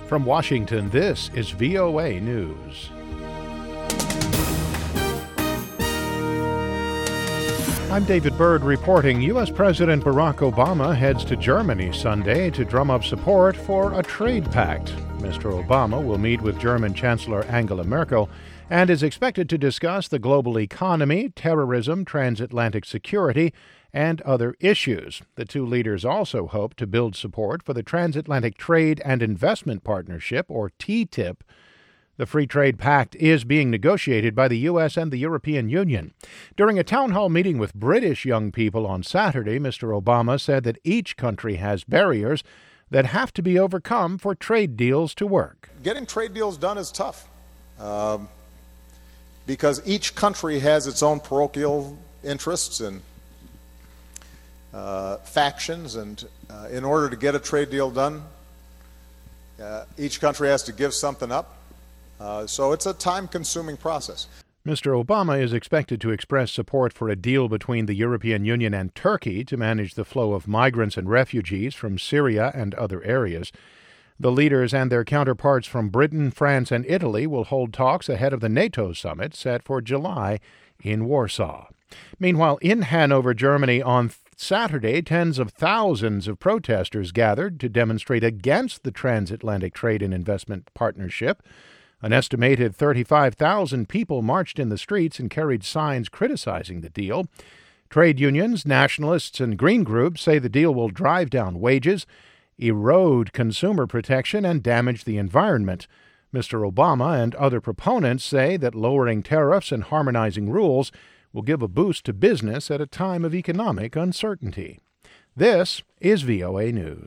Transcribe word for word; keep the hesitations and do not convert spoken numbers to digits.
From Washington, this is V O A News. I'm David Byrd reporting. U S. President Barack Obama heads to Germany Sunday to drum up support for a trade pact. Mister Obama will meet with German Chancellor Angela Merkel and is expected to discuss the global economy, terrorism, transatlantic security, and other issues. The two leaders also hope to build support for the Transatlantic Trade and Investment Partnership, or T T I P. The Free Trade Pact is being negotiated by the U S and the European Union. During a town hall meeting with British young people on Saturday, Mister Obama said that each country has barriers that have to be overcome for trade deals to work. Getting trade deals done is tough um, because each country has its own parochial interests and uh, factions, and uh, in order to get a trade deal done, uh, each country has to give something up. Uh, so it's a time-consuming process. Mister Obama is expected to express support for a deal between the European Union and Turkey to manage the flow of migrants and refugees from Syria and other areas. The leaders and their counterparts from Britain, France, and Italy will hold talks ahead of the NATO summit set for July in Warsaw. Meanwhile, in Hanover, Germany, on Saturday, tens of thousands of protesters gathered to demonstrate against the Transatlantic Trade and Investment Partnership. An estimated thirty-five thousand people marched in the streets and carried signs criticizing the deal. Trade unions, nationalists, and green groups say the deal will drive down wages, erode consumer protection, and damage the environment. Mister Obama and other proponents say that lowering tariffs and harmonizing rules will give a boost to business at a time of economic uncertainty. This is V O A News.